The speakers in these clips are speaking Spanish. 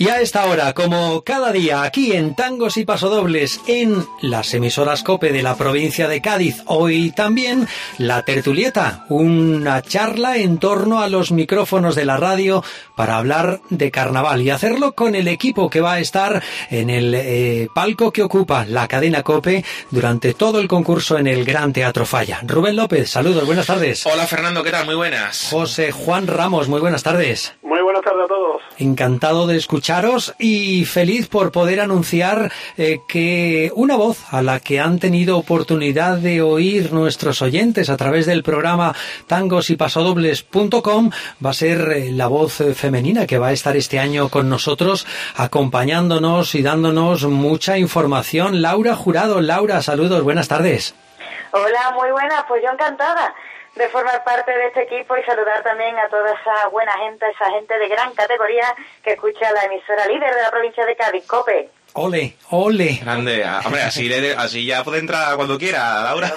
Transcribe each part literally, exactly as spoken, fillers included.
Y a esta hora, como cada día, aquí en Tangos y Pasodobles, en las emisoras COPE de la provincia de Cádiz, hoy también la tertulieta, una charla en torno a los micrófonos de la radio para hablar de carnaval y hacerlo con el equipo que va a estar en el eh, palco que ocupa la cadena COPE durante todo el concurso en el Gran Teatro Falla. Rubén López, saludos, buenas tardes. Hola Fernando, ¿qué tal? Muy buenas. José Juan Ramos, muy buenas tardes. Muy buenas tardes a todos. Encantado de escucharos y feliz por poder anunciar eh, que una voz a la que han tenido oportunidad de oír nuestros oyentes a través del programa tangos y pasodobles punto com va a ser eh, la voz eh, femenina que va a estar este año con nosotros acompañándonos y dándonos mucha información. Laura Jurado. Laura, saludos, buenas tardes. Hola, muy buenas, pues yo encantada de formar parte de este equipo y saludar también a toda esa buena gente, esa gente de gran categoría que escucha la emisora líder de la provincia de Cádiz, COPE. Ole, ole. Grande, hombre, así, le, así ya puede entrar cuando quiera, Laura.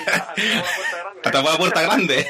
Hasta la puerta grande.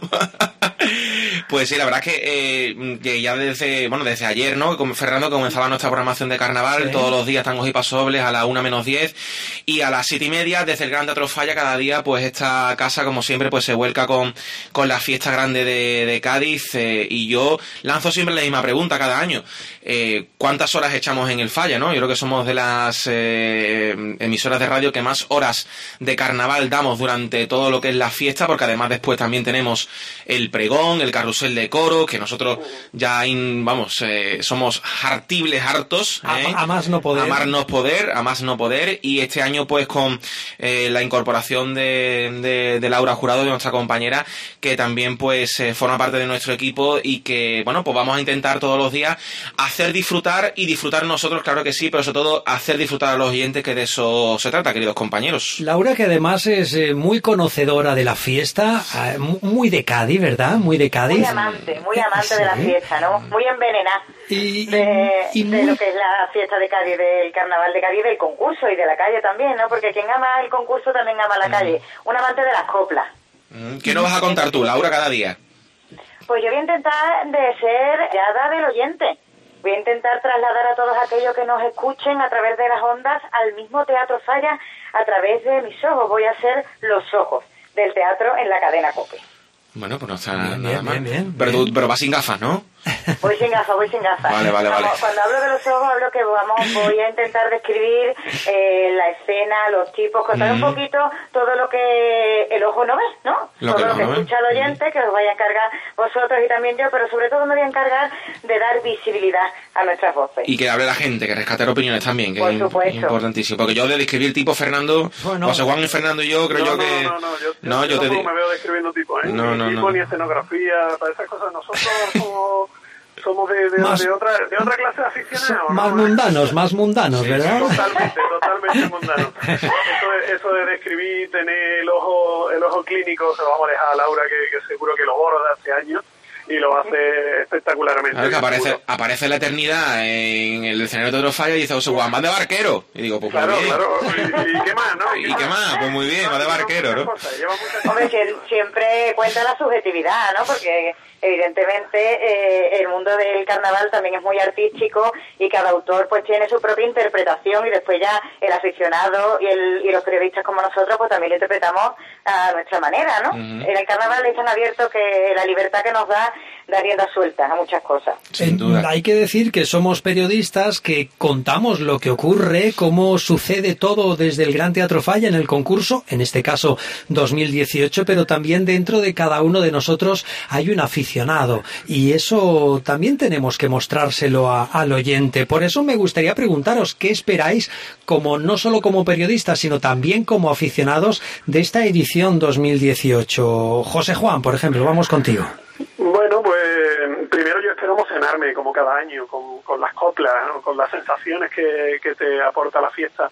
Pues sí, la verdad es que, eh, que ya desde, bueno, desde ayer, ¿no? Con Fernando comenzaba nuestra programación de carnaval, sí. Todos los días tangos y pasodobles a la una menos diez y a las siete y media desde el Gran Teatro Falla cada día, pues esta casa, como siempre, pues se vuelca con, con la fiesta grande de, de Cádiz eh, y yo lanzo siempre la misma pregunta cada año. Eh, ¿Cuántas horas echamos en el Falla, no? Yo creo que somos de las eh, emisoras de radio que más horas de carnaval damos durante todo lo que es la fiesta, porque además después también tenemos el pregón, el carrusel de coro, que nosotros ya, in, vamos, eh, somos hartibles hartos. ¿eh? A, a más no poder. A más no poder, a más no poder. Y este año, pues, con eh, la incorporación de, de, de Laura Jurado, de nuestra compañera, que también, pues, eh, forma parte de nuestro equipo y que, bueno, pues vamos a intentar todos los días hacer disfrutar y disfrutar nosotros, claro que sí, pero sobre todo hacer disfrutar a los oyentes, que de eso se trata, queridos compañeros. Laura, que además es eh, muy conocedora de la fiesta, eh, muy de Cádiz, ¿verdad? Muy de Cádiz. Muy amante, muy amante sí. de la fiesta, ¿no? Muy envenenada y, de, y de muy... lo que es la fiesta de Cádiz, del carnaval de Cádiz, del concurso y de la calle también, ¿no? Porque quien ama el concurso también ama la calle. Un amante de las coplas. ¿Qué nos vas a contar tú, Laura, cada día? Pues yo voy a intentar de ser guiada del oyente. Voy a intentar trasladar a todos aquellos que nos escuchen a través de las ondas al mismo Teatro Falla a través de mis ojos. Voy a ser los ojos del teatro en la cadena COPE. Bueno, pues no está bien, nada bien, mal. Bien, bien, pero, bien. Tú, pero vas sin gafas, ¿no? Voy sin gafas, voy sin gafas. Vale, vale, vamos, vale. Cuando hablo de los ojos, hablo que vamos, voy a intentar describir eh, la escena, los tipos, contar mm. un poquito todo lo que el ojo no ve, ¿no? Lo todo que lo no que no escucha el oyente, que os vaya a encargar vosotros y también yo, pero sobre todo me voy a encargar de dar visibilidad a nuestras voces. Y que hable la gente, que rescate opiniones también, que Por es supuesto. importantísimo. Porque yo de describir tipo Fernando, bueno. José Juan y Fernando y yo, creo no, yo no, que... No, no, yo, no, yo, yo te tampoco digo... me veo describiendo tipo, ¿eh? No, ni no, tipo, no. ni escenografía, para esas cosas. Nosotros somos... Somos de, de, más, de, otra, de otra clase de aficionados. Más ¿no? mundanos, más mundanos, sí, ¿verdad? Totalmente, totalmente mundanos. Eso de, eso de describir, tener el ojo el ojo clínico, se lo vamos a dejar a Laura, que, que seguro que lo borda hace años y lo hace espectacularmente. Claro, que aparece, aparece la eternidad en el escenario de Teatro Falla y dice, José Juan, vas de barquero. Y digo, pues claro, muy bien. Claro, ¿Y, y qué más, no? ¿Y, ¿Y qué más? Pues muy bien, vas de barquero, ¿no? Cosas, lleva muchas cosas. Hombre, que siempre cuenta la subjetividad, ¿no? Porque evidentemente eh, el mundo del carnaval también es muy artístico y cada autor pues tiene su propia interpretación y después ya el aficionado y, el, y los periodistas como nosotros pues también lo interpretamos a nuestra manera, ¿no? Uh-huh. En el carnaval es tan abierto que la libertad que nos da da rienda suelta a muchas cosas. Sin duda. Eh, hay que decir que somos periodistas que contamos lo que ocurre, cómo sucede todo desde el Gran Teatro Falla en el concurso, en este caso dos mil dieciocho, pero también dentro de cada uno de nosotros hay un aficionado y eso también tenemos que mostrárselo a, al oyente. Por eso me gustaría preguntaros qué esperáis, como no solo como periodistas, sino también como aficionados de esta edición dos mil dieciocho. José Juan, por ejemplo, vamos contigo. Bueno, pues primero yo espero emocionarme como cada año con, con las coplas, ¿no? Con las sensaciones que, que te aporta la fiesta.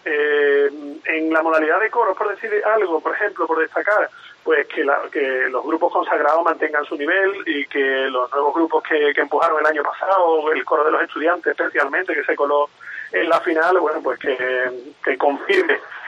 Eh, en la modalidad de coros, por decir algo, por ejemplo, por destacar, pues que, la, que los grupos consagrados mantengan su nivel y que los nuevos grupos que, que empujaron el año pasado, el coro de los estudiantes especialmente, que se coló en la final, bueno, pues que, que confirme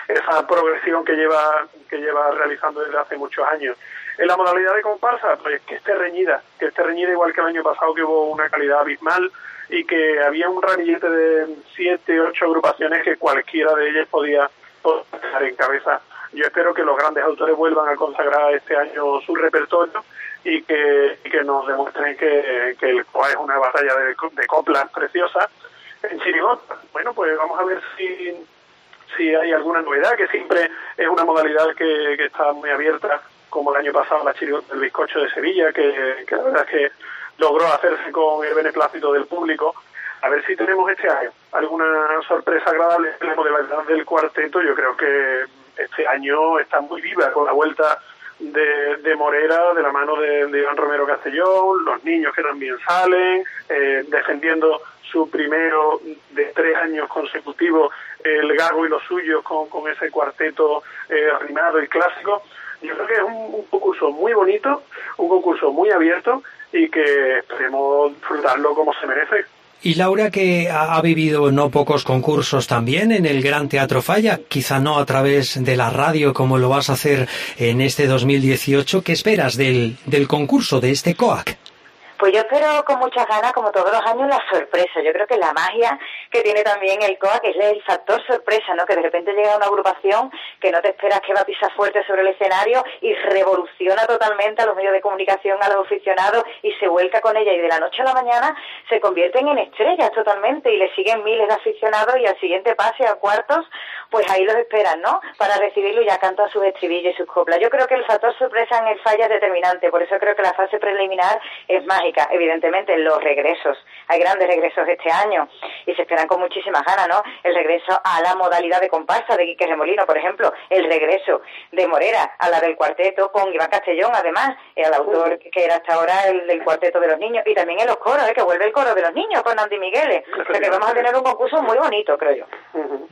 esa progresión que lleva que lleva realizando desde hace muchos años. En la modalidad de comparsa, pues que esté reñida, que esté reñida igual que el año pasado, que hubo una calidad abismal y que había un ramillete de siete, ocho agrupaciones que cualquiera de ellas podía, podía estar en cabeza. Yo espero que los grandes autores vuelvan a consagrar este año su repertorio y que, y que nos demuestren que, que el C O A es una batalla de, de coplas preciosas en chirigota. Bueno, pues vamos a ver si, si hay alguna novedad, que siempre es una modalidad que, que está muy abierta, como el año pasado la chirigota del bizcocho de Sevilla, que, que la verdad es que logró hacerse con el beneplácito del público. A ver si tenemos este año alguna sorpresa agradable en la modalidad del cuarteto. Yo creo que este año está muy viva con la vuelta de, de Morera, de la mano de, de Iván Romero Castellón, los niños que también salen, eh, defendiendo su primero de tres años consecutivos, el Gago y los suyos con, con ese cuarteto eh, rimado y clásico. Yo creo que es un, un concurso muy bonito, un concurso muy abierto y que esperemos disfrutarlo como se merece. Y Laura, que ha vivido no pocos concursos también en el Gran Teatro Falla, quizá no a través de la radio como lo vas a hacer en este dos mil dieciocho, ¿qué esperas del, del concurso, de este C O A C? Pues yo espero con muchas ganas, como todos los años, la sorpresa. Yo creo que la magia que tiene también el C O A C es el factor sorpresa, ¿no? Que de repente llega una agrupación que no te esperas que va a pisar fuerte sobre el escenario y revoluciona totalmente a los medios de comunicación, a los aficionados y se vuelca con ella y de la noche a la mañana se convierten en estrellas totalmente y le siguen miles de aficionados y al siguiente pase a cuartos, pues ahí los esperan, ¿no? Para recibirlo y ya cantan sus estribillos y sus coplas. Yo creo que el factor sorpresa en el Falla es determinante, por eso creo que la fase preliminar es mágica. Evidentemente los regresos, hay grandes regresos este año y se esperan con muchísimas ganas, ¿no? El regreso a la modalidad de comparsa de Quique Remolino, por ejemplo, el regreso de Morera a la del cuarteto con Iván Castellón, además, el autor que era hasta ahora el del cuarteto de los niños, y también en los coros, ¿eh? Que vuelve el coro de los niños con Andy Migueles, o sea que vamos a tener un concurso muy bonito, creo yo. Uh-huh.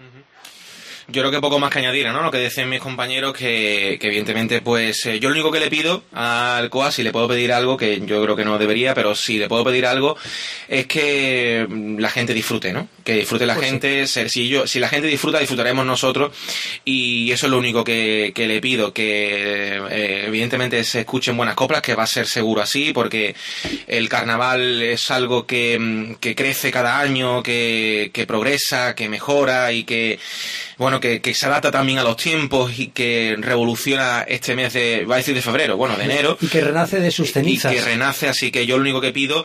Yo creo que poco más que añadir, ¿no? Lo que dicen mis compañeros, que, que evidentemente, pues, eh, yo lo único que le pido al C O A, si le puedo pedir algo, que yo creo que no debería, pero si le puedo pedir algo, es que la gente disfrute, ¿no? Que disfrute la pues gente, sí. si, yo, si la gente disfruta, disfrutaremos nosotros, y eso es lo único que, que le pido, que eh, evidentemente se escuchen buenas coplas, que va a ser seguro así, porque el carnaval es algo que, que crece cada año, que, que progresa, que mejora y que, bueno, que, que se adapta también a los tiempos y que revoluciona este mes de, va a decir de febrero, bueno, de enero. Y que renace de sus cenizas. Y que renace, así que yo lo único que pido,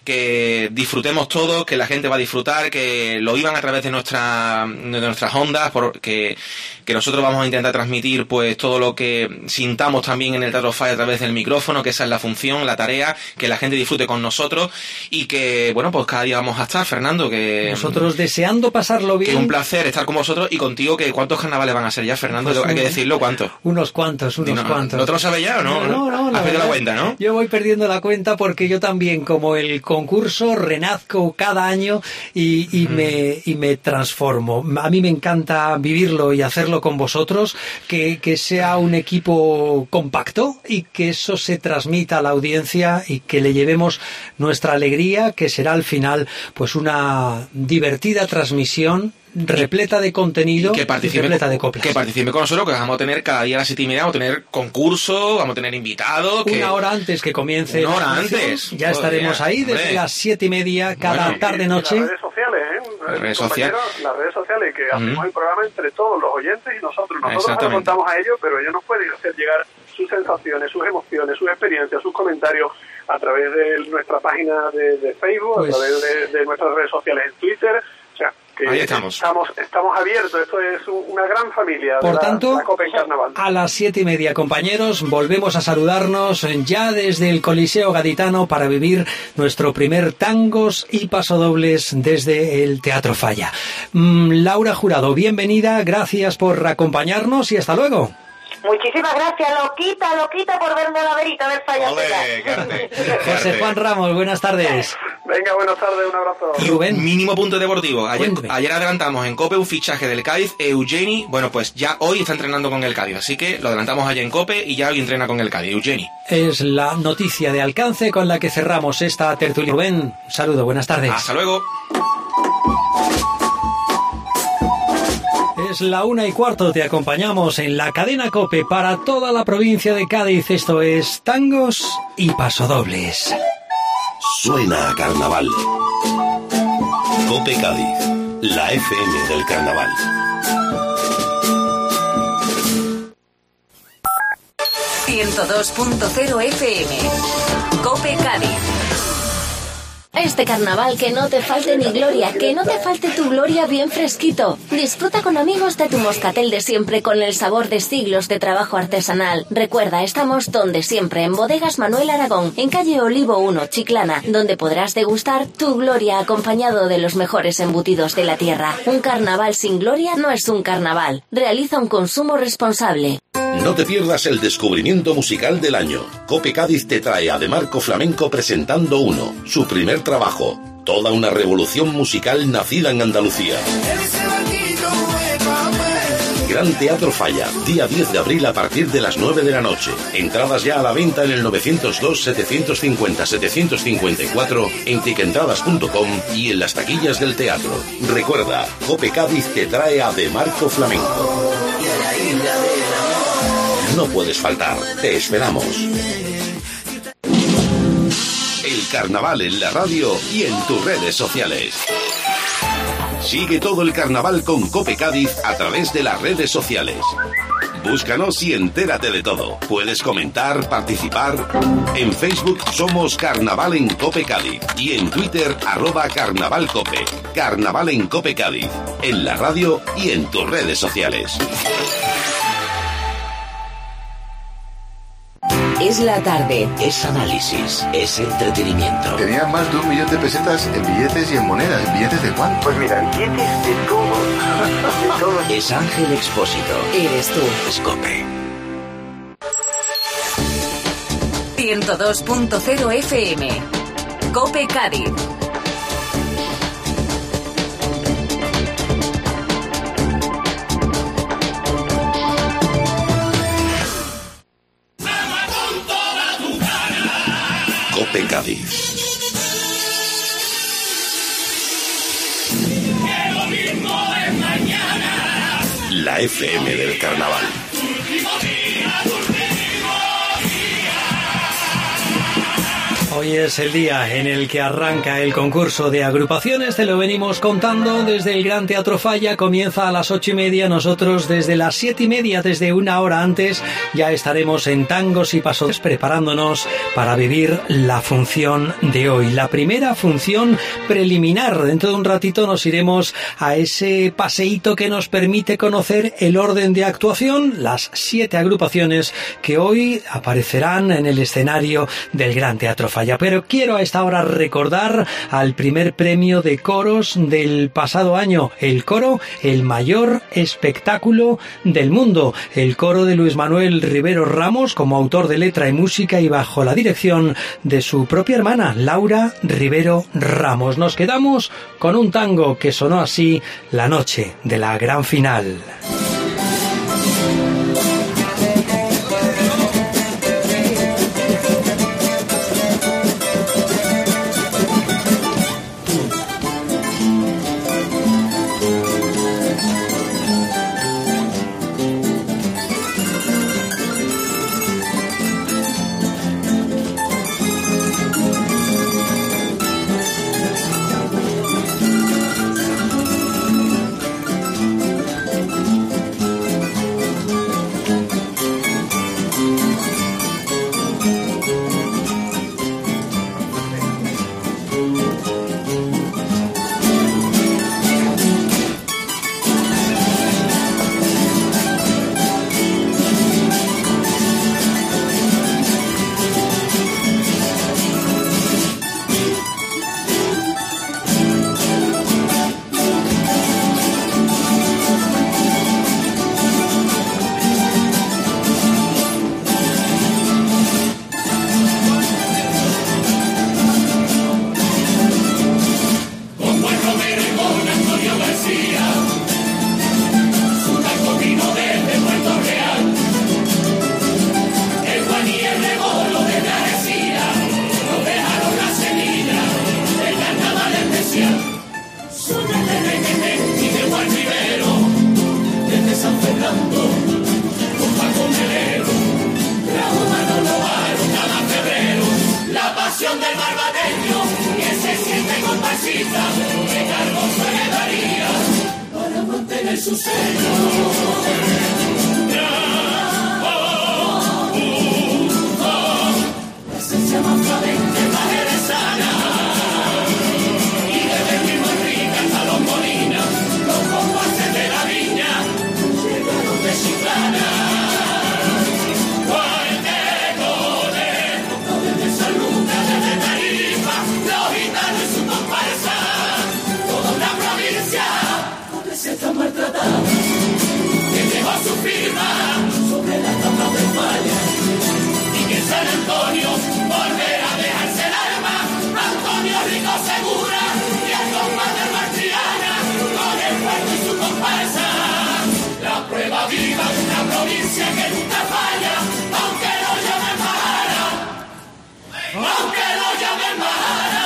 que disfrutemos todos, que la gente va a disfrutar, que lo vivan a través de nuestra de nuestras ondas, porque que nosotros vamos a intentar transmitir pues todo lo que sintamos también en el Teatro Falla a través del micrófono, que esa es la función, la tarea, que la gente disfrute con nosotros y que, bueno, pues cada día vamos a estar, Fernando, que nosotros deseando pasarlo bien. Que un placer estar con vosotros y contigo, que ¿cuántos carnavales van a ser ya, Fernando? Pues hay que decirlo, ¿cuántos? Unos cuantos, unos no, cuantos. ¿No te lo sabes ya o no? No, no, no. Has perdido la cuenta, ¿no? Yo voy perdiendo la cuenta porque yo también, como el concurso, renazco cada año y, y, mm. me, y me transformo. A mí me encanta vivirlo y hacerlo con vosotros, que, que sea un equipo compacto y que eso se transmita a la audiencia y que le llevemos nuestra alegría, que será al final pues una divertida transmisión repleta de contenido y, que participe, y repleta de coplas. Que participe con nosotros, que vamos a tener cada día a las siete y media, vamos a tener concurso, vamos a tener invitados. Que... Una hora antes que comience. Una hora antes. Ya estaremos ahí desde hombre. las siete y media cada bueno, tarde-noche. Las redes sociales, ¿eh? Las redes sociales. Las redes sociales, que hacemos mm. el programa entre todos los oyentes y nosotros. Nosotros nos contamos a ellos, pero ellos nos pueden hacer llegar sus sensaciones, sus emociones, sus experiencias, sus comentarios a través de nuestra página de, de Facebook, pues... a través de, de nuestras redes sociales en Twitter. O sea, que ahí estamos. estamos. Estamos abiertos, esto es una gran familia. Por de la, tanto, la Copa en Carnaval. A las siete y media, compañeros, volvemos a saludarnos ya desde el Coliseo Gaditano para vivir nuestro primer tangos y pasodobles desde el Teatro Falla. Mm, Laura Jurado, bienvenida, gracias por acompañarnos y hasta luego. Muchísimas gracias, Loquita, Loquita, por verme a la verita del Falla. José Juan Ramos, buenas tardes. Venga, buenas tardes, un abrazo. Y Rubén, mínimo punto deportivo. Ayer, ayer adelantamos en COPE un fichaje del Cádiz, Eugeni. Bueno, pues ya hoy está entrenando con el Cádiz, así que lo adelantamos allá en COPE y ya hoy entrena con el Cádiz, Eugeni. Es la noticia de alcance con la que cerramos esta tertulia. Rubén, saludo, buenas tardes. Hasta luego. Es la una y cuarto, te acompañamos en la cadena COPE para toda la provincia de Cádiz. Esto es Tangos y Pasodobles. Suena a carnaval. COPE Cádiz, la F M del carnaval. ciento dos punto cero F M. COPE Cádiz. Este carnaval que no te falte ni gloria, que no te falte tu gloria bien fresquito. Disfruta con amigos de tu moscatel de siempre con el sabor de siglos de trabajo artesanal. Recuerda, estamos donde siempre, en Bodegas Manuel Aragón, en calle Olivo uno, Chiclana, donde podrás degustar tu gloria acompañado de los mejores embutidos de la tierra. Un carnaval sin gloria no es un carnaval. Realiza un consumo responsable. No te pierdas el descubrimiento musical del año. COPE Cádiz te trae a De Marco Flamenco presentando Uno, su primer trabajo. Toda una revolución musical nacida en Andalucía. Gran Teatro Falla, día diez de abril a partir de las nueve de la noche. Entradas ya a la venta en el novecientos dos, setecientos cincuenta, setecientos cincuenta y cuatro, en tiquentradas punto com y en las taquillas del teatro. Recuerda, COPE Cádiz te trae a De Marco Flamenco. No puedes faltar, te esperamos. El carnaval en la radio y en tus redes sociales. Sigue todo el carnaval con COPE Cádiz a través de las redes sociales. Búscanos y entérate de todo. Puedes comentar, participar. En Facebook somos Carnaval en COPE Cádiz y en Twitter arroba Carnaval Cope. Carnaval en COPE Cádiz, en la radio y en tus redes sociales. Es la tarde. Es análisis, es entretenimiento. Tenían más de un millón de pesetas en billetes y en monedas. ¿En billetes de cuánto? Pues mira, billetes de todo. De todo. Es Ángel Expósito. Eres tú. Es COPE. ciento dos punto cero F M. COPE Cádiz. COPE Cádiz. La F M del carnaval. Hoy es el día en el que arranca el concurso de agrupaciones, te lo venimos contando desde el Gran Teatro Falla, comienza a las ocho y media, nosotros desde las siete y media, desde una hora antes, ya estaremos en Tangos y Pasos preparándonos para vivir la función de hoy, la primera función preliminar. Dentro de un ratito nos iremos a ese paseíto que nos permite conocer el orden de actuación, las siete agrupaciones que hoy aparecerán en el escenario del Gran Teatro Falla. Pero quiero a esta hora recordar al primer premio de coros del pasado año, el coro El Mayor Espectáculo del Mundo, el coro de Luis Manuel Rivero Ramos como autor de letra y música y bajo la dirección de su propia hermana, Laura Rivero Ramos. Nos quedamos con un tango que sonó así la noche de la gran final. necesita de cargos heredaría para mantener su sello. La esencia más florente, más jerezana, y desde el mismo Enrique hasta los Molinas, los compases de la viña llegaron de Chiclana. Está maltratada, que dejó su firma sobre la tabla de Falla, y que San Antonio volverá a dejarse el arma. Antonio Rico Segura y el compadre Martriana, con el puerto y su comparsa, la prueba viva de una provincia que nunca falla, aunque lo llamen Majara, aunque lo llamen Majara.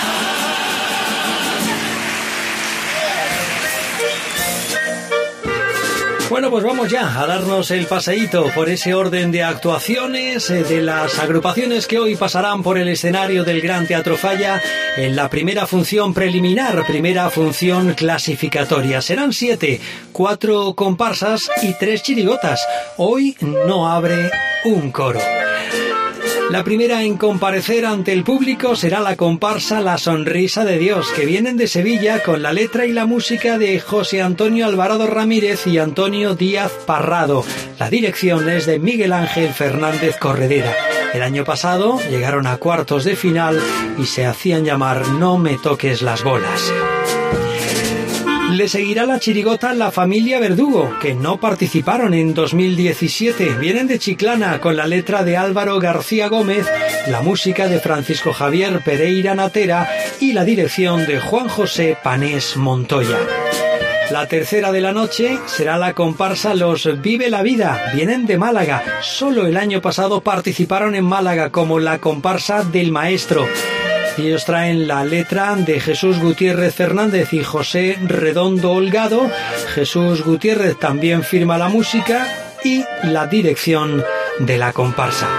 Bueno, pues vamos ya a darnos el paseíto por ese orden de actuaciones eh, de las agrupaciones que hoy pasarán por el escenario del Gran Teatro Falla en la primera función preliminar, primera función clasificatoria. Serán siete, cuatro comparsas y tres chirigotas. Hoy no abre un coro. La primera en comparecer ante el público será la comparsa La Sonrisa de Dios, que vienen de Sevilla con la letra y la música de José Antonio Alvarado Ramírez y Antonio Díaz Parrado. La dirección es de Miguel Ángel Fernández Corredera. El año pasado llegaron a cuartos de final y se hacían llamar No me toques las bolas. Le seguirá la chirigota La Familia Verdugo, que no participaron en dos mil diecisiete. Vienen de Chiclana con la letra de Álvaro García Gómez, la música de Francisco Javier Pereira Natera y la dirección de Juan José Panés Montoya. La tercera de la noche será la comparsa Los Vive la Vida. Vienen de Málaga. Solo el año pasado participaron en Málaga como la comparsa del Maestro. Ellos traen la letra de Jesús Gutiérrez Fernández y José Redondo Holgado. Jesús Gutiérrez también firma la música y la dirección de la comparsa.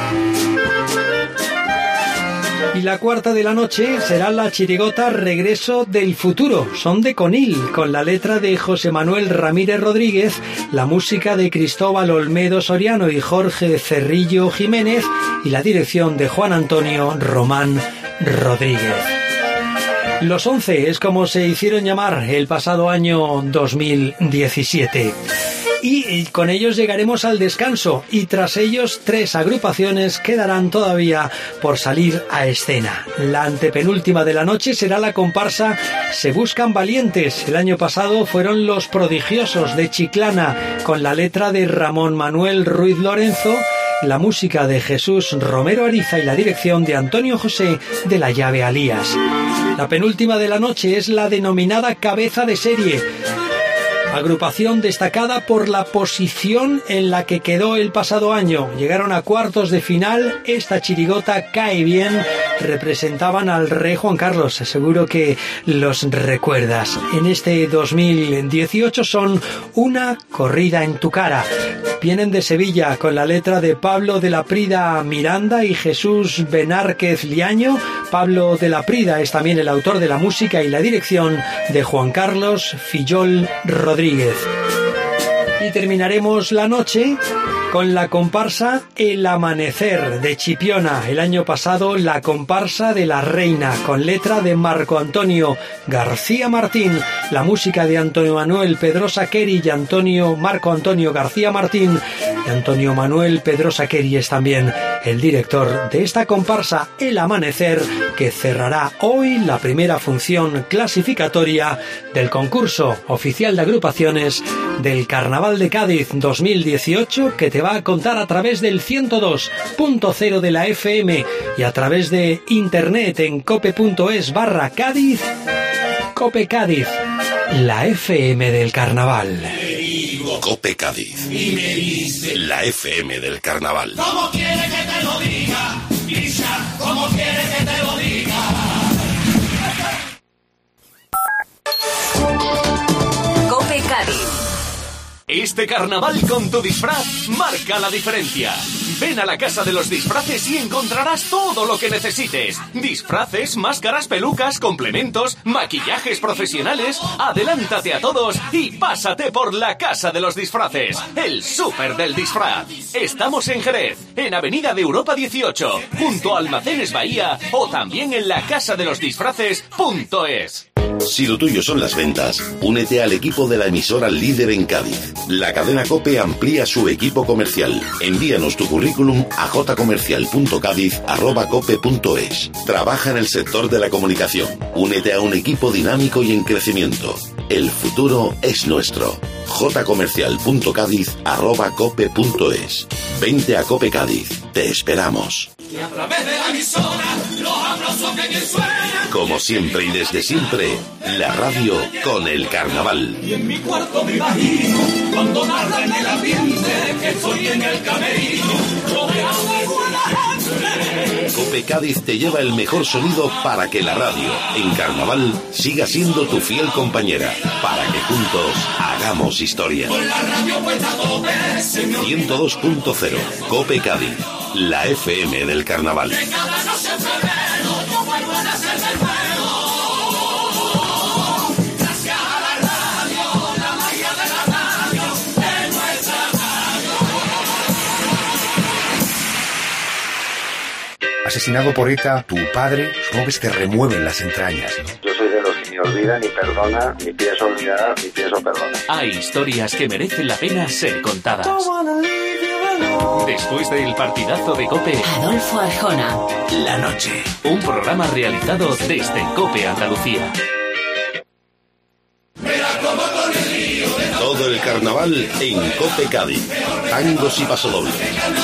Y la cuarta de la noche será la chirigota Regreso del Futuro. Son de Conil, con la letra de José Manuel Ramírez Rodríguez, la música de Cristóbal Olmedo Soriano y Jorge Cerrillo Jiménez y la dirección de Juan Antonio Román Rodríguez. Los once es como se hicieron llamar el pasado año dos mil diecisiete. Y con ellos llegaremos al descanso y tras ellos tres agrupaciones quedarán todavía por salir a escena. La antepenúltima de la noche será la comparsa Se Buscan Valientes. El año pasado fueron Los Prodigiosos de Chiclana con la letra de Ramón Manuel Ruiz Lorenzo, la música de Jesús Romero Ariza y la dirección de Antonio José de la Llave Alías. La penúltima de la noche es la denominada Cabeza de Serie, agrupación destacada por la posición en la que quedó el pasado año. Llegaron a cuartos de final. Esta chirigota cae bien. Representaban al rey Juan Carlos. Seguro que los recuerdas. En este dos mil dieciocho son Una corrida en tu cara. Vienen de Sevilla con la letra de Pablo de la Prida Miranda y Jesús Benárquez Liaño. Pablo de la Prida es también el autor de la música y la dirección de Juan Carlos Fillol Rodríguez. Y terminaremos la noche con la comparsa El Amanecer de Chipiona. El año pasado la comparsa de la Reina con letra de Marco Antonio García Martín, la música de Antonio Manuel Pedrosa Queri y Antonio Marco Antonio García Martín y Antonio Manuel Pedrosa Queri es también el director de esta comparsa El Amanecer, que cerrará hoy la primera función clasificatoria del concurso oficial de agrupaciones del Carnaval de Cádiz dos mil dieciocho, que te va a contar a través del ciento dos punto cero de la F M y a través de internet en cope.es barra Cádiz. Cope Cádiz, la F M del Carnaval. Cope Cádiz, la F M del Carnaval. ¿Cómo quieres que te lo diga? Grisha, ¿cómo quieres que te lo diga? Cope Cádiz. Este carnaval con tu disfraz marca la diferencia. Ven a la Casa de los Disfraces y encontrarás todo lo que necesites. Disfraces, máscaras, pelucas, complementos, maquillajes profesionales. Adelántate a todos y pásate por la Casa de los Disfraces, el súper del disfraz. Estamos en Jerez, en Avenida de Europa dieciocho, junto a Almacenes Bahía o también en la casa de los disfraces punto es. Si lo tuyo son las ventas, únete al equipo de la emisora líder en Cádiz. La cadena COPE amplía su equipo comercial. Envíanos tu currículum a jcomercial punto cádiz arroba cope punto es. Trabaja en el sector de la comunicación. Únete a un equipo dinámico y en crecimiento. El futuro es nuestro. jcomercial punto cádiz arroba cope punto es. Vente a Cope Cádiz. Te esperamos. Y a través de la emisora, los aplausos que me suenan. Como siempre y desde siempre, la radio con el carnaval. Y en mi cuarto me imagino, cuando narra en el ambiente, que estoy en el camerino, rodeado de buena gente. Cope Cádiz te lleva el mejor sonido para que la radio, en carnaval, siga siendo tu fiel compañera, para que juntos hagamos historia. Con la radio puesta a tope, ciento dos punto cero, Cope Cádiz, la F M del carnaval. que cada noche en febrero, yo vuelvo a nacer del fuego. Gracias a la radio, la magia de la radio, de nuestra radio. Asesinado por ETA, tu padre, supongo que se te remueven las entrañas, ¿no? Yo soy de los que ni olvida, ni perdona, ni pienso olvidar, ni pienso perdonar. Hay historias que merecen la pena ser contadas. Después del partidazo de COPE, Adolfo Arjona. La noche. Un programa realizado desde COPE Andalucía. Todo el carnaval en Cope Cádiz. Tangos y pasodobles.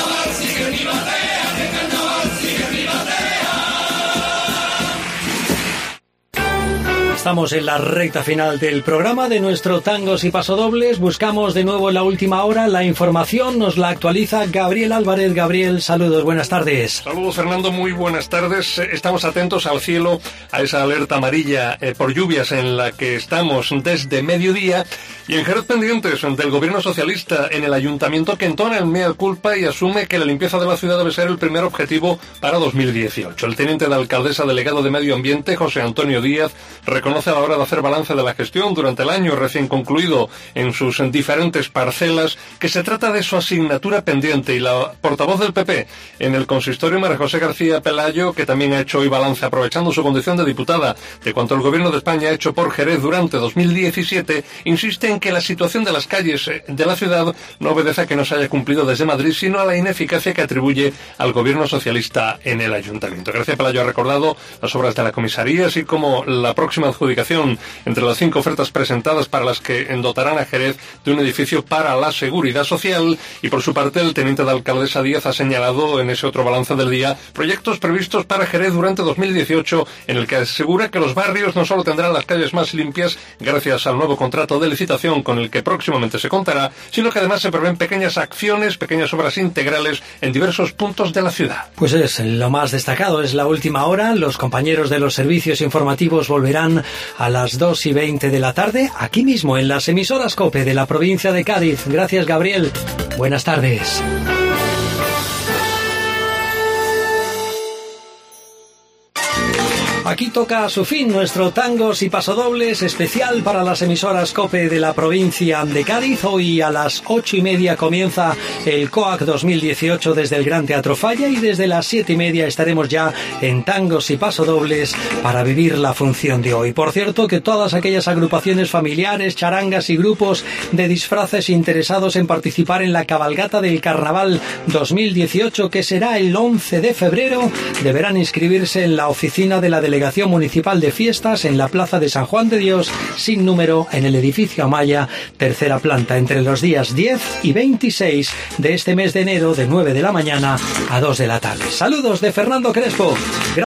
Estamos en la recta final del programa de nuestro Tangos y Pasodobles. Buscamos de nuevo en la última hora la información. Nos la actualiza Gabriel Álvarez. Gabriel, saludos, buenas tardes. Saludos, Fernando, muy buenas tardes. Estamos atentos al cielo, a esa alerta amarilla eh, por lluvias en la que estamos desde mediodía. Y en Jerez pendientes del gobierno socialista en el ayuntamiento que entona el mea culpa y asume que la limpieza de la ciudad debe ser el primer objetivo para dos mil dieciocho. El teniente de alcaldesa delegado de Medio Ambiente, José Antonio Díaz, reconoce a la hora de hacer balance de la gestión durante el año recién concluido en sus diferentes parcelas que se trata de su asignatura pendiente. Y la portavoz del P P en el consistorio, María José García Pelayo, que también ha hecho hoy balance aprovechando su condición de diputada de cuanto el gobierno de España ha hecho por Jerez durante dos mil diecisiete, insiste en que la situación de las calles de la ciudad no obedece a que no se haya cumplido desde Madrid, sino a la ineficacia que atribuye al gobierno socialista en el ayuntamiento. García Pelayo ha recordado las obras de la comisaría, así como la próxima adjudicación entre las cinco ofertas presentadas para las que dotarán a Jerez de un edificio para la seguridad social. Y por su parte, el teniente de alcaldesa Díaz ha señalado en ese otro balance del día proyectos previstos para Jerez durante dos mil dieciocho, en el que asegura que los barrios no solo tendrán las calles más limpias gracias al nuevo contrato de licitación con el que próximamente se contará, sino que además se prevén pequeñas acciones, pequeñas obras integrales en diversos puntos de la ciudad. Pues es lo más destacado, es la última hora. Los compañeros de los servicios informativos volverán a las dos y veinte de la tarde, aquí mismo en las emisoras COPE de la provincia de Cádiz. Gracias, Gabriel. Buenas tardes. Aquí toca a su fin nuestro Tangos y Pasodobles especial para las emisoras COPE de la provincia de Cádiz. Hoy a las ocho y media comienza el COAC dos mil dieciocho desde el Gran Teatro Falla y desde las siete y media estaremos ya en Tangos y Pasodobles para vivir la función de hoy. Por cierto, que todas aquellas agrupaciones familiares, charangas y grupos de disfraces interesados en participar en la cabalgata del Carnaval dos mil dieciocho, que será el once de febrero, deberán inscribirse en la oficina de la Delegación Municipal de Fiestas en la Plaza de San Juan de Dios, sin número, en el edificio Amaya, tercera planta, entre los días diez y veintiséis de este mes de enero, de nueve de la mañana a dos de la tarde. Saludos de Fernando Crespo.